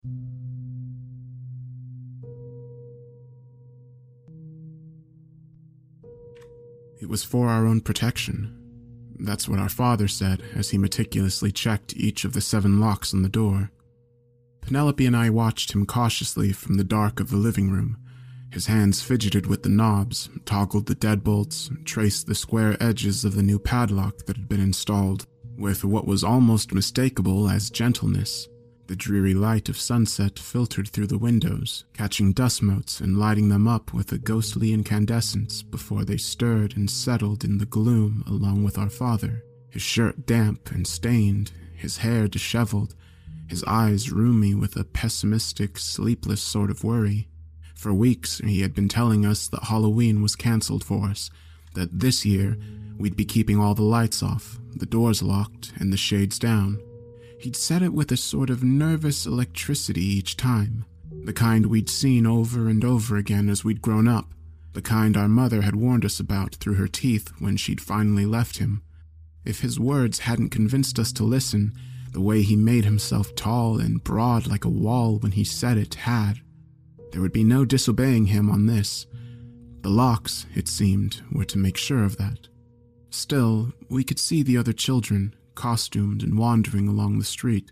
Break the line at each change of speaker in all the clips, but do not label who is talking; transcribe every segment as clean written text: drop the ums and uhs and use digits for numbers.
It was for our own protection. That's what our father said as he meticulously checked each of the 7 locks on the door. Penelope and I watched him cautiously from the dark of the living room. His hands fidgeted with the knobs, toggled the deadbolts, traced the square edges of the new padlock that had been installed, with what was almost mistakable as gentleness. The dreary light of sunset filtered through the windows, catching dust motes and lighting them up with a ghostly incandescence before they stirred and settled in the gloom along with our father, his shirt damp and stained, his hair disheveled, his eyes rheumy with a pessimistic, sleepless sort of worry. For weeks he had been telling us that Halloween was cancelled for us, that this year we'd be keeping all the lights off, the doors locked, and the shades down. He'd said it with a sort of nervous electricity each time, the kind we'd seen over and over again as we'd grown up, the kind our mother had warned us about through her teeth when she'd finally left him. If his words hadn't convinced us to listen, the way he made himself tall and broad like a wall when he said it had. There would be no disobeying him on this. The locks, it seemed, were to make sure of that. Still, we could see the other children, costumed and wandering along the street.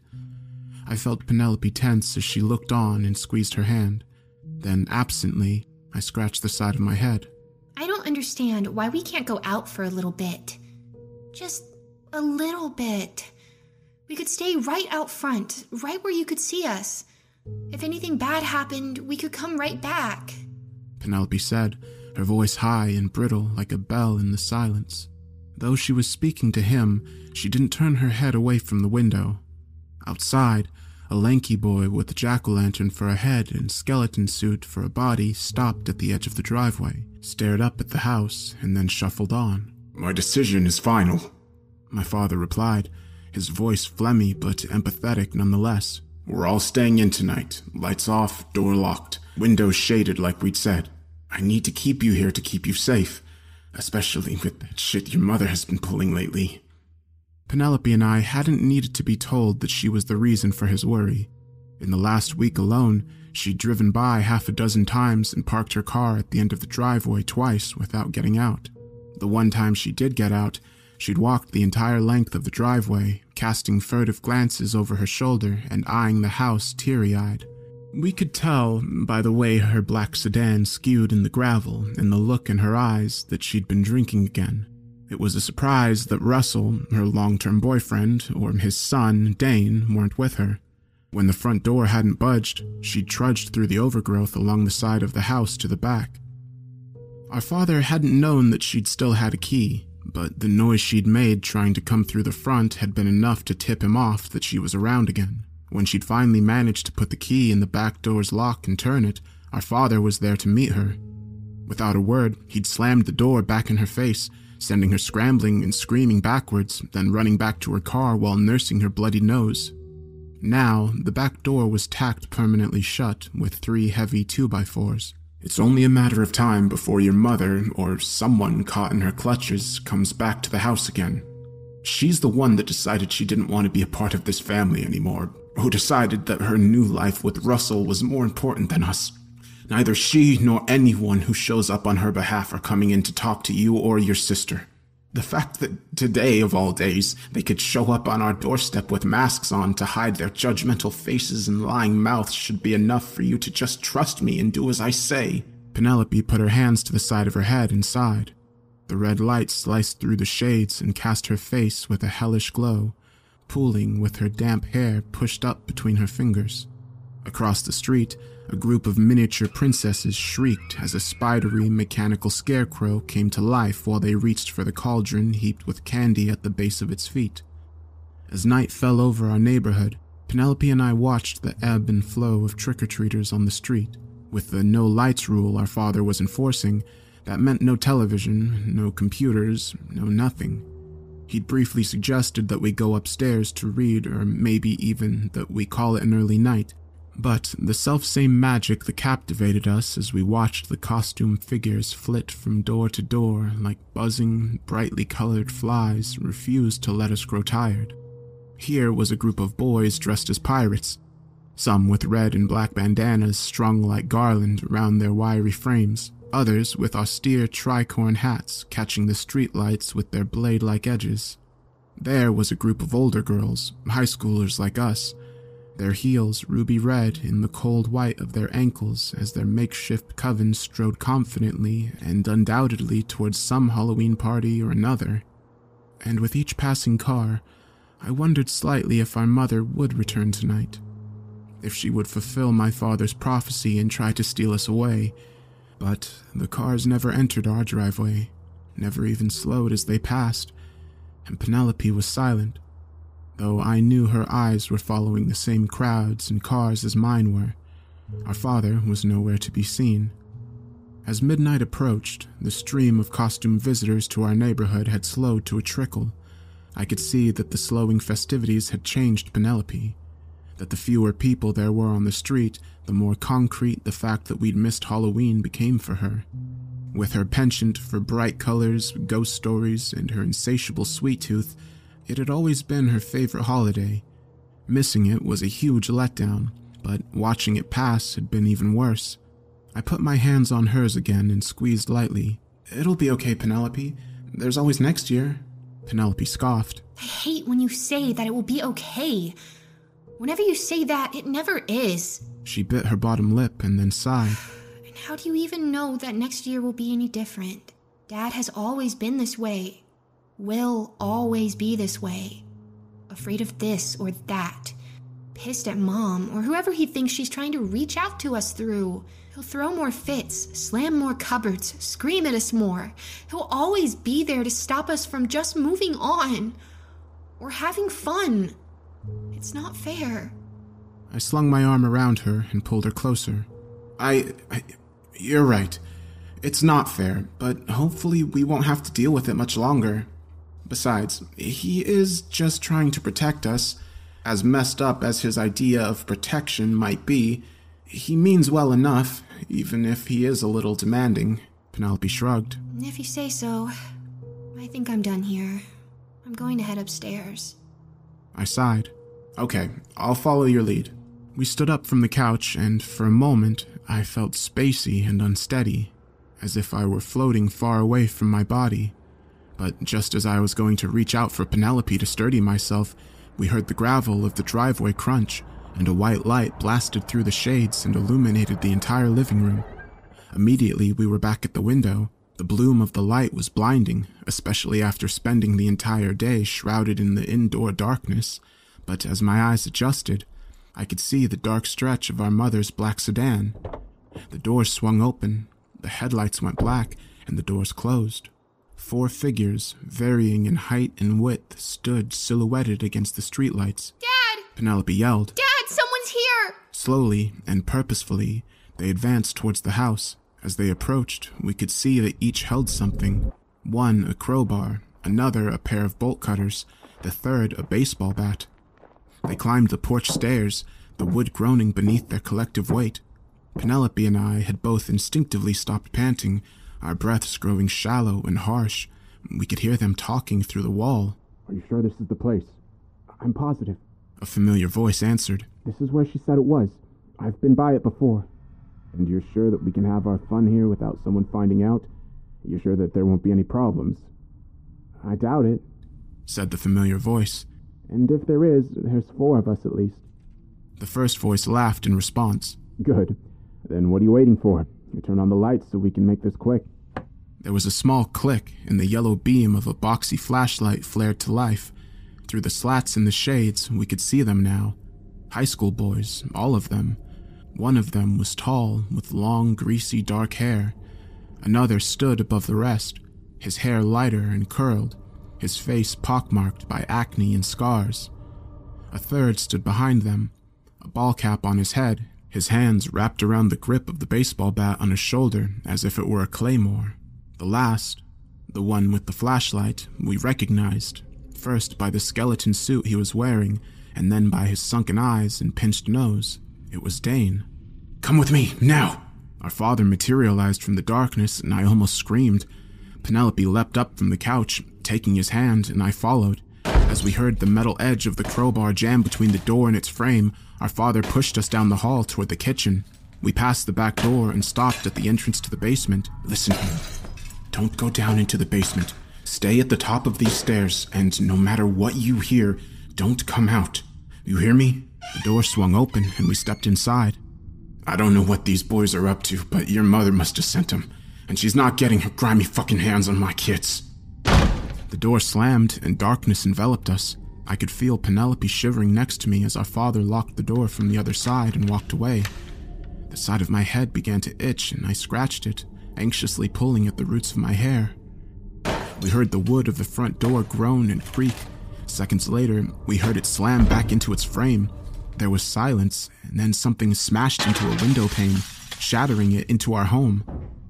I felt Penelope tense as she looked on and squeezed her hand. Then, absently, I scratched the side of my head.
I don't understand why we can't go out for a little bit. Just a little bit. We could stay right out front, right where you could see us. If anything bad happened, we could come right back,
Penelope said, her voice high and brittle like a bell in the silence. Though she was speaking to him, she didn't turn her head away from the window. Outside, a lanky boy with a jack-o'-lantern for a head and skeleton suit for a body stopped at the edge of the driveway, stared up at the house, and then shuffled on.
"My decision is final,"
my father replied, his voice phlegmy but empathetic nonetheless.
"We're all staying in tonight. Lights off, door locked, windows shaded like we'd said. I need to keep you here to keep you safe, especially with that shit your mother has been pulling lately."
Penelope and I hadn't needed to be told that she was the reason for his worry. In the last week alone, she'd driven by 6 times and parked her car at the end of the driveway twice without getting out. The one time she did get out, she'd walked the entire length of the driveway, casting furtive glances over her shoulder and eyeing the house teary-eyed. We could tell, by the way her black sedan skewed in the gravel and the look in her eyes, that she'd been drinking again. It was a surprise that Russell, her long-term boyfriend, or his son, Dane, weren't with her. When the front door hadn't budged, she'd trudged through the overgrowth along the side of the house to the back. Our father hadn't known that she'd still had a key, but the noise she'd made trying to come through the front had been enough to tip him off that she was around again. When she'd finally managed to put the key in the back door's lock and turn it, our father was there to meet her. Without a word, he'd slammed the door back in her face, sending her scrambling and screaming backwards, then running back to her car while nursing her bloody nose. Now, the back door was tacked permanently shut with 3 heavy 2x4s.
"It's only a matter of time before your mother, or someone caught in her clutches, comes back to the house again. She's the one that decided she didn't want to be a part of this family anymore, who decided that her new life with Russell was more important than us. Neither she nor anyone who shows up on her behalf are coming in to talk to you or your sister. The fact that today, of all days, they could show up on our doorstep with masks on to hide their judgmental faces and lying mouths should be enough for you to just trust me and do as I say."
Penelope put her hands to the side of her head and sighed. The red light sliced through the shades and cast her face with a hellish glow, pooling with her damp hair pushed up between her fingers. Across the street, a group of miniature princesses shrieked as a spidery mechanical scarecrow came to life while they reached for the cauldron heaped with candy at the base of its feet. As night fell over our neighborhood, Penelope and I watched the ebb and flow of trick-or-treaters on the street. With the no lights rule our father was enforcing, that meant no television, no computers, no nothing. He'd briefly suggested that we go upstairs to read, or maybe even that we call it an early night. But the selfsame magic that captivated us as we watched the costume figures flit from door to door like buzzing, brightly colored flies refused to let us grow tired. Here was a group of boys dressed as pirates. Some with red and black bandanas strung like garland around their wiry frames, others with austere tricorn hats catching the streetlights with their blade-like edges. There was a group of older girls, high schoolers like us, their heels ruby red in the cold white of their ankles as their makeshift covens strode confidently and undoubtedly towards some Halloween party or another. And with each passing car, I wondered slightly if our mother would return tonight, if she would fulfill my father's prophecy and try to steal us away. But the cars never entered our driveway, never even slowed as they passed, and Penelope was silent, though I knew her eyes were following the same crowds and cars as mine were. Our father was nowhere to be seen. As midnight approached, the stream of costumed visitors to our neighborhood had slowed to a trickle. I could see that the slowing festivities had changed Penelope, that the fewer people there were on the street, the more concrete the fact that we'd missed Halloween became for her. With her penchant for bright colors, ghost stories, and her insatiable sweet tooth, it had always been her favorite holiday. Missing it was a huge letdown, but watching it pass had been even worse. I put my hands on hers again and squeezed lightly. "It'll be okay, Penelope. There's always next year." Penelope scoffed.
I hate when you say that it will be okay. Whenever you say that, it never is.
She bit her bottom lip and then sighed.
And how do you even know that next year will be any different? Dad has always been this way. Will always be this way. Afraid of this or that. Pissed at Mom or whoever he thinks she's trying to reach out to us through. He'll throw more fits, slam more cupboards, scream at us more. He'll always be there to stop us from just moving on or having fun. It's not fair.
I slung my arm around her and pulled her closer. You're right. It's not fair, but hopefully we won't have to deal with it much longer. Besides, he is just trying to protect us. As messed up as his idea of protection might be, he means well enough, even if he is a little demanding. Penelope shrugged.
If you say so, I think I'm done here. I'm going to head upstairs.
I sighed. Okay, I'll follow your lead. We stood up from the couch, and for a moment, I felt spacey and unsteady, as if I were floating far away from my body. But just as I was going to reach out for Penelope to steady myself, we heard the gravel of the driveway crunch, and a white light blasted through the shades and illuminated the entire living room. Immediately, we were back at the window. The bloom of the light was blinding, especially after spending the entire day shrouded in the indoor darkness. But as my eyes adjusted, I could see the dark stretch of our mother's black sedan. The doors swung open, the headlights went black, and the doors closed. 4 figures, varying in height and width, stood silhouetted against the streetlights.
Dad!
Penelope yelled.
Dad, someone's here!
Slowly and purposefully, they advanced towards the house. As they approached, we could see that each held something. One a crowbar, another a pair of bolt cutters, the third a baseball bat. They climbed the porch stairs, the wood groaning beneath their collective weight. Penelope and I had both instinctively stopped panting, our breaths growing shallow and harsh. We could hear them talking through the wall.
"Are you sure this is the place?" "I'm positive."
A familiar voice answered.
"This is where she said it was. I've been by it before." "And you're sure that we can have our fun here without someone finding out? You're sure that there won't be any problems?" "I doubt it,"
said the familiar voice.
"And if there is, there's 4 of us at least."
The first voice laughed in response.
"Good. Then what are you waiting for? You turn on the lights so we can make this quick."
There was a small click, and the yellow beam of a boxy flashlight flared to life. Through the slats in the shades, we could see them now. High school boys, all of them. One of them was tall, with long, greasy, dark hair. Another stood above the rest, his hair lighter and curled, his face pockmarked by acne and scars. A third stood behind them, a ball cap on his head, his hands wrapped around the grip of the baseball bat on his shoulder as if it were a claymore. The last, the one with the flashlight, we recognized, first by the skeleton suit he was wearing, and then by his sunken eyes and pinched nose. It was Dane. "Come with me, now!" Our father materialized from the darkness, and I almost screamed. Penelope leapt up from the couch, taking his hand, and I followed. As we heard the metal edge of the crowbar jam between the door and its frame, our father pushed us down the hall toward the kitchen. We passed the back door and stopped at the entrance to the basement.
Listen here. Don't go down into the basement. Stay at the top of these stairs, and no matter what you hear, don't come out. You hear me?
The door swung open, and we stepped inside.
I don't know what these boys are up to, but your mother must have sent them, and she's not getting her grimy fucking hands on my kids.
The door slammed, and darkness enveloped us. I could feel Penelope shivering next to me as our father locked the door from the other side and walked away. The side of my head began to itch, and I scratched it, anxiously pulling at the roots of my hair. We heard the wood of the front door groan and creak. Seconds later, we heard it slam back into its frame. There was silence, and then something smashed into a window pane, shattering it into our home.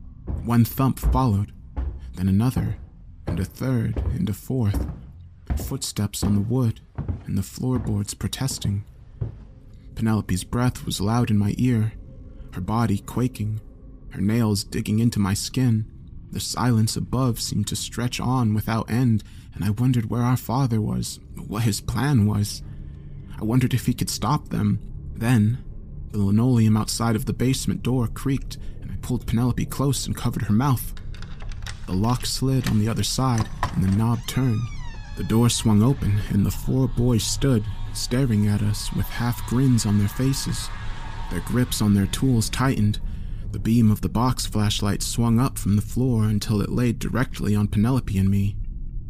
One thump followed, then another, and a third, and a fourth. Footsteps on the wood, and the floorboards protesting. Penelope's breath was loud in my ear, her body quaking, her nails digging into my skin. The silence above seemed to stretch on without end, and I wondered where our father was, what his plan was. I wondered if he could stop them. Then, the linoleum outside of the basement door creaked, and I pulled Penelope close and covered her mouth. The lock slid on the other side, and the knob turned. The door swung open, and the 4 boys stood, staring at us with half grins on their faces. Their grips on their tools tightened. The beam of the box flashlight swung up from the floor until it laid directly on Penelope and me.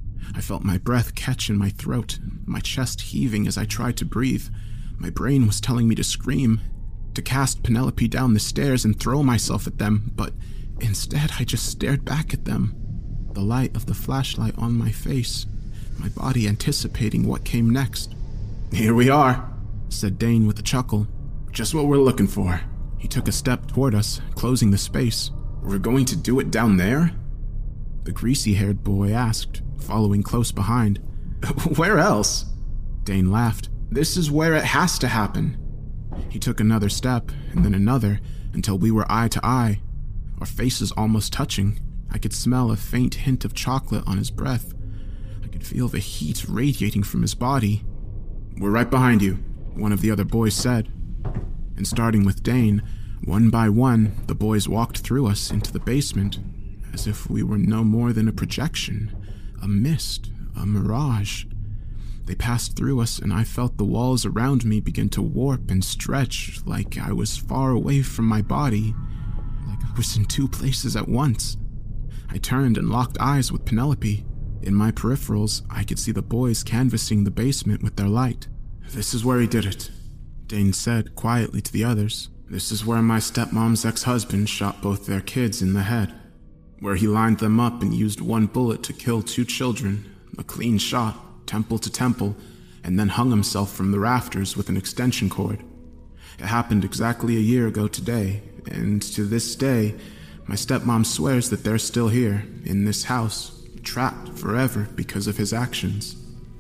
I felt my breath catch in my throat, my chest heaving as I tried to breathe. My brain was telling me to scream, to cast Penelope down the stairs and throw myself at them, but instead I just stared back at them, the light of the flashlight on my face, my body anticipating what came next.
"Here we are," said Dane with a chuckle. "Just what we're looking for."
He took a step toward us, closing the space.
"We're going to do it down there?"
The greasy-haired boy asked, following close behind.
"Where else?"
Dane laughed.
"This is where it has to happen."
He took another step, and then another, until we were eye to eye, our faces almost touching. I could smell a faint hint of chocolate on his breath. I could feel the heat radiating from his body.
"We're right behind you,"
one of the other boys said. And starting with Dane, one by one, the boys walked through us into the basement, as if we were no more than a projection, a mist, a mirage. They passed through us, and I felt the walls around me begin to warp and stretch, like I was far away from my body, like I was in 2 places at once. I turned and locked eyes with Penelope. In my peripherals, I could see the boys canvassing the basement with their light.
"This is where he did it,"
Dane said quietly to the others.
"This is where my stepmom's ex-husband shot both their kids in the head. Where he lined them up and used 1 bullet to kill 2 children, a clean shot, temple to temple, and then hung himself from the rafters with an extension cord. It happened exactly a year ago today, and to this day, my stepmom swears that they're still here, in this house, trapped forever because of his actions."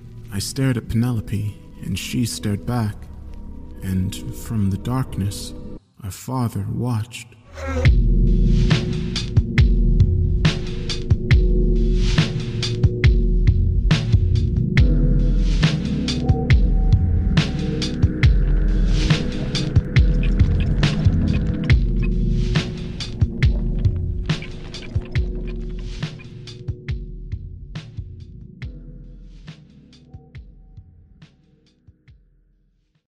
I stared at Penelope, and she stared back. And from the darkness, our father watched.